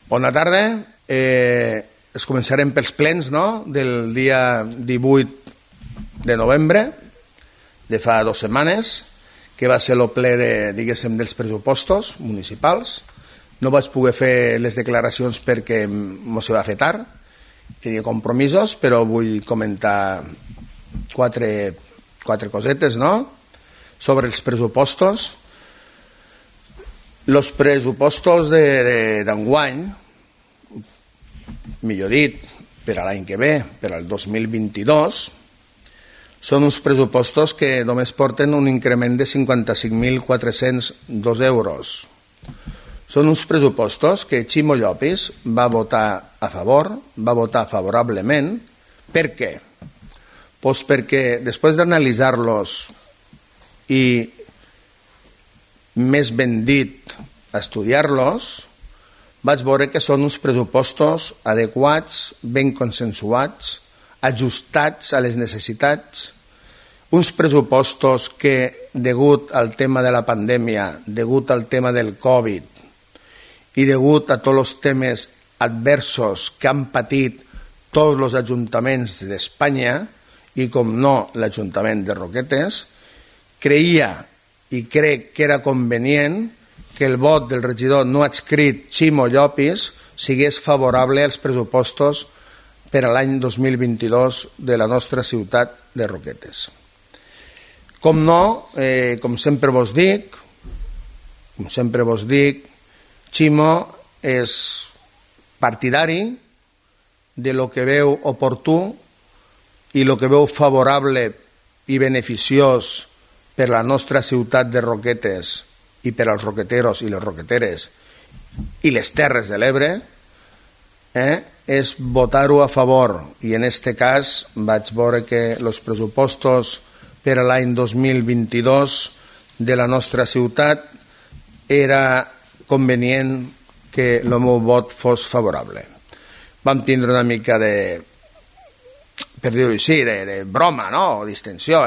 Bona tarda. Es començarem pels plens, no?, del dia 18 de novembre, de fa 2 setmanes, que va ser el ple dels pressupostos municipals. No vaig poder fer les declaracions perquè no se va fer tard, tenia compromisos, però vull comentar quatre cosetes, no?, sobre els pressupostos. Els pressupostos d'enguany, millor dit, per a l'any que ve, per al 2022, són uns pressupostos que només porten un increment de 55.402 euros. Són uns pressupostos que Ximo Llopis va votar a favor, va votar favorablement. Per què? Doncs perquè després d'analitzar-los i, més ben dit, estudiar-los, vaig veure que són uns pressupostos adequats, ben consensuats, ajustats a les necessitats, uns pressupostos que, degut al tema de la pandèmia, degut al tema del Covid i degut a tots els temes adversos que han patit tots els ajuntaments d'Espanya i, com no, l'Ajuntament de Roquetes, creia i crec que era convenient que el vot del regidor no adscrit Ximo Llopis sigués favorable als pressupostos per a l'any 2022 de la nostra ciutat de Roquetes. Com no, com sempre vos dic, Ximo és partidari de lo que veu oportú i lo que veu favorable i beneficiós per la nostra ciutat de Roquetes i per als roqueteros i les roqueteres i les Terres de l'Ebre, és votar-ho a favor. I en aquest cas vaig veure que els pressupostos per a l'any 2022 de la nostra ciutat era convenient que el meu vot fos favorable. Vam tindre una mica de, per dir-ho així, de broma, no?, o distensió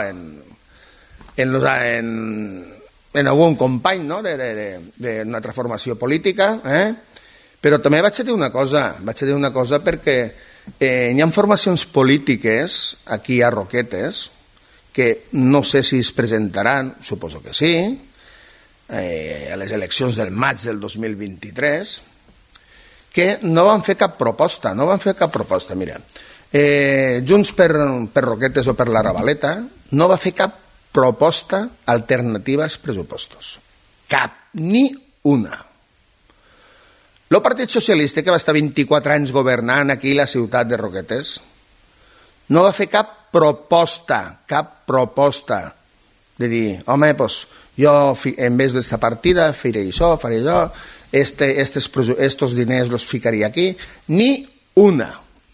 en algun company, no?, d'una altra formació política, però també vaig dir una cosa perquè hi ha formacions polítiques aquí a Roquetes que no sé si es presentaran, suposo que sí, a les eleccions del maig del 2023, que no van fer cap proposta. Mira, Junts per Roquetes o per la Ravaleta no va fer cap proposta alternativa als pressupostos. Cap, ni una. El Partit Socialista, que va estar 24 anys governant aquí a la ciutat de Roquetes, no va fer cap proposta de dir, home, doncs jo en vez d'esta partida faré això, estos diners los ficaria aquí. Ni una.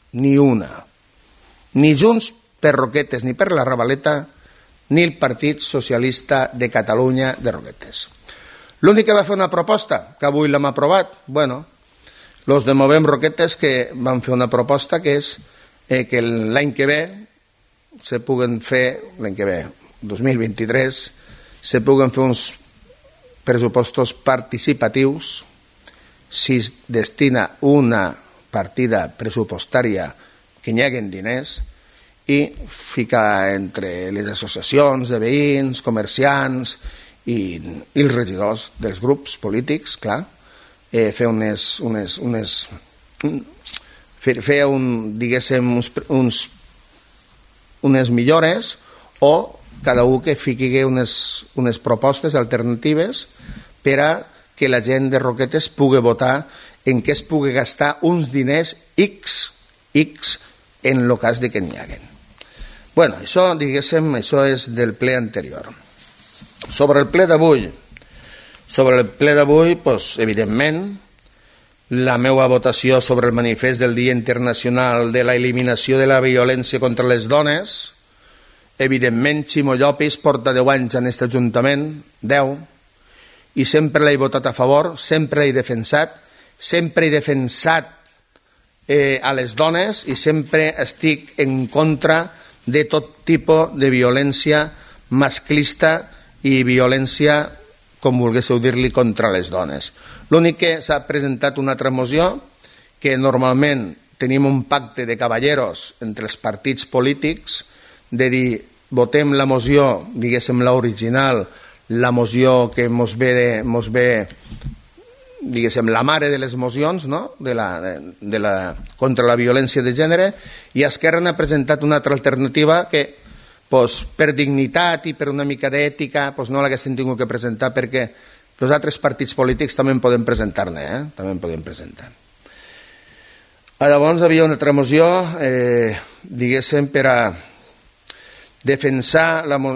Ni Junts per Roquetes ni per la Ravaleta ni el Partit Socialista de Catalunya de Roquetes. L'únic que va fer una proposta, que avui l'hem aprovat, els de Movem Roquetes, que van fer una proposta que és que l'any que ve se puguen fer, l'any que ve, 2023, se puguen fer uns pressupostos participatius si es destina una partida pressupostària que n'hi haguen diners i ficar entre les associacions de veïns, comerciants i els regidors dels grups polítics, clar, fer unes millores o cada un que fiqui unes propostes alternatives per a que la gent de Roquetes pugui votar en què es pugui gastar uns diners X en el cas de que n'hi haguen. Això és del ple anterior. Sobre el ple d'avui, evidentment, la meva votació sobre el manifest del Dia Internacional de la Eliminació de la Violència contra les Dones. Evidentment, Ximo Llopis porta 10 anys en aquest Ajuntament, 10, i sempre l'he votat a favor, sempre he defensat a les dones i sempre estic en contra de tot tipus de violència masclista i violència, com volguéssiu dir-li, contra les dones. L'únic que s'ha presentat una altra moció que normalment tenim un pacte de cavalleros entre els partits polítics de dir, votem la moció, diguéssim l'original, la moció que mos ve diguéssim, la mare de les mocions, no? Contra la violència de gènere, i Esquerra n'ha presentat una altra alternativa que per dignitat i per una mica d'ètica no l'haguessin tingut que presentar, perquè els altres partits polítics també en poden presentar-ne, també en poden presentar. Llavors hi havia una altra moció, diguéssim, per a defensar la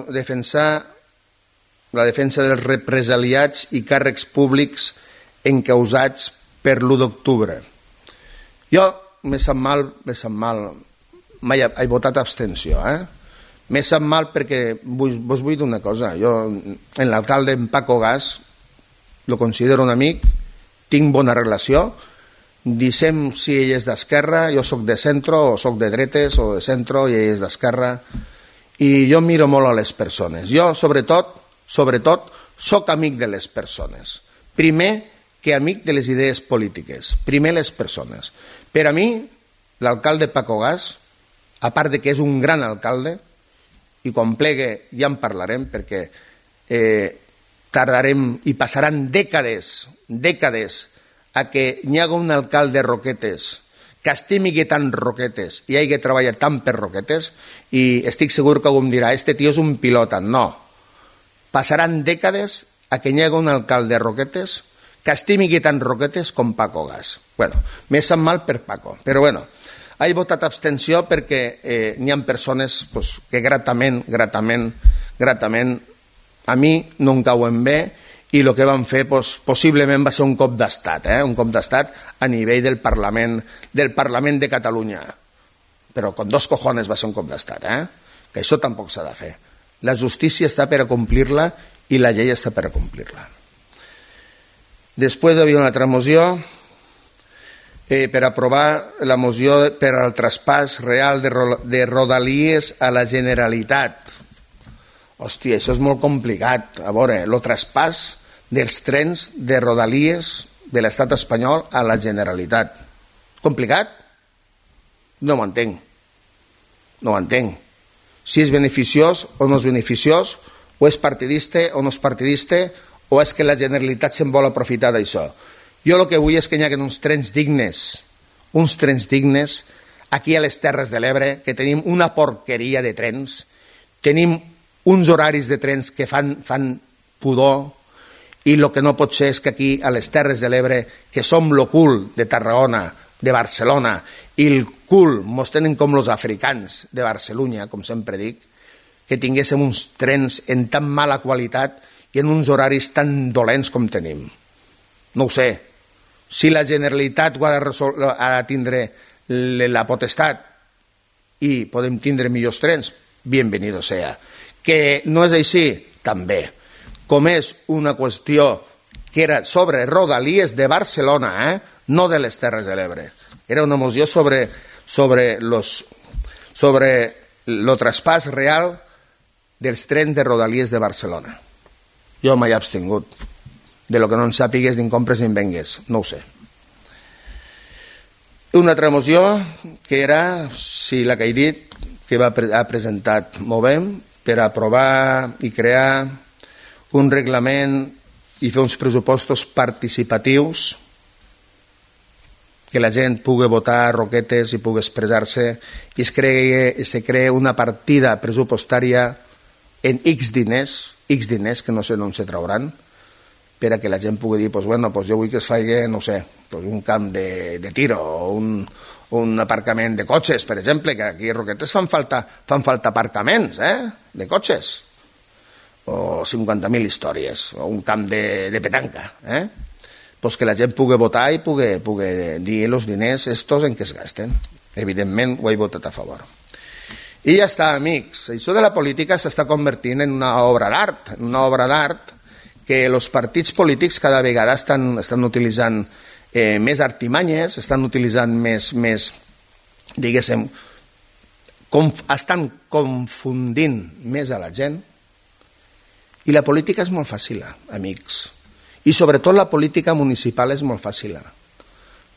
defensa dels represaliats i càrrecs públics encausats per l'1 d'octubre. Jo m'he sap mal, mai he votat abstenció, m'he sap mal perquè vos vull dir una cosa, jo en l'alcalde en Paco Gas lo considero un amic, tinc bona relació, dissem si ell és d'esquerra, jo soc de centro, o soc de dretes, o de centro, i ell és d'esquerra, i jo miro molt a les persones. Jo, sobretot, soc amic de les persones. Primer que amic de les idees polítiques. Primer les persones. Per a mi, l'alcalde Paco Gas, a part de que és un gran alcalde, i quan plegue ja en parlarem, perquè tardarem i passaran dècades a que n'hi hagi un alcalde Roquetes que estimigui tant Roquetes i hagi treballat tant per Roquetes, i estic segur que algú em dirà, este tio és un pilota. No. Passaran dècades a que n'hi hagi un alcalde Roquetes que estimigui tant Roquetes com Paco Gas. Bueno, m'he sap mal per Paco, però bueno, he votat abstenció perquè n'hi ha persones que gratament a mi no em cauen bé, i el que van fer possiblement va ser un cop d'estat, un cop d'estat a nivell del Parlament de Catalunya. Però con dos cojones va ser un cop d'estat, que això tampoc s'ha de fer. La justícia està per a complir-la i la llei està per a complir-la. Després hi havia una altra moció per aprovar la moció per al traspàs real de Rodalies a la Generalitat. Hòstia, això és molt complicat. A veure, el traspàs dels trens de Rodalies de l'estat espanyol a la Generalitat. Complicat? No ho entenc. No ho entenc. Si és beneficiós o no és beneficiós, o és partidista o no és partidista, o és que la Generalitat se'n vol aprofitar d'això. Jo el que vull és que hi hagi uns trens dignes aquí a les Terres de l'Ebre, que tenim una porqueria de trens, tenim uns horaris de trens que fan pudor, i el que no pot ser és que aquí a les Terres de l'Ebre, que som lo cul de Tarragona, de Barcelona, i el cul mos tenen com els africans de Barcelunya, com sempre dic, que tinguéssim uns trens en tan mala qualitat i en uns horaris tan dolents com tenim. No ho sé. Si la Generalitat ha de tindre la potestat i podem tindre millors trens, bienvenido sea. Que no és així, també. Com és una qüestió que era sobre Rodalies de Barcelona, no de les Terres de l'Ebre. Era una moció sobre el traspàs real dels trens de Rodalies de Barcelona. Jo m'he abstingut. De lo que no en sàpigues ni en compres ni en vengues. No ho sé. Una altra moció que era, si la que he dit, que ha presentat Movem, per aprovar i crear un reglament i fer uns pressupostos participatius, que la gent pugui votar a Roquetes i pugui expressar-se, i es crea una partida pressupostària en X diners que no sé d'on se trauran, per a que la gent pugui dir, jo vull que es faci, no sé, un camp de tiro o un aparcament de cotxes, per exemple, que aquí a Roquetes fan falta aparcaments de cotxes, o 50.000 històries, o un camp de petanca, que la gent pugui votar i pugui dir els diners estos en què es gasten. Evidentment ho he votat a favor. I ja està, amics, això de la política s'està convertint en una obra d'art, que els partits polítics cada vegada estan utilitzant més artimanyes, estan utilitzant més, diguéssim, estan confundint més a la gent, i la política és molt fàcil, amics, i sobretot la política municipal és molt fàcil.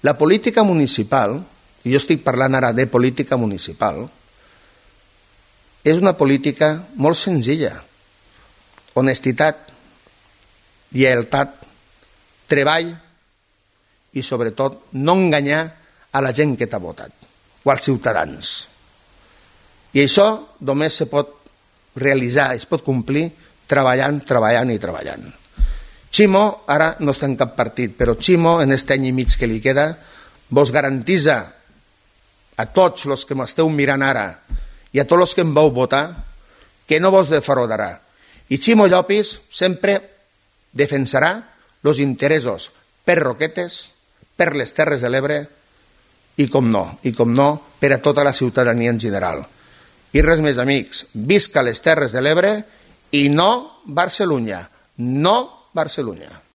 La política municipal, i jo estic parlant ara de política municipal, és una política molt senzilla. Honestitat, lleialtat, treball i, sobretot, no enganyar a la gent que t'ha votat o als ciutadans. I això només se pot realitzar, es pot complir treballant i treballant. Ximo ara no està en cap partit, però Ximo, en aquest any i mig que li queda, vos garantisa a tots els que m'esteu mirant ara i a tots els que em vau votar que no vos defraudarà. I Ximo Llopis sempre defensarà els interessos per Roquetes, per les Terres de l'Ebre i, com no, per a tota la ciutadania en general. I res més, amics, visca les Terres de l'Ebre i no Barcelunya, no Barcelunya.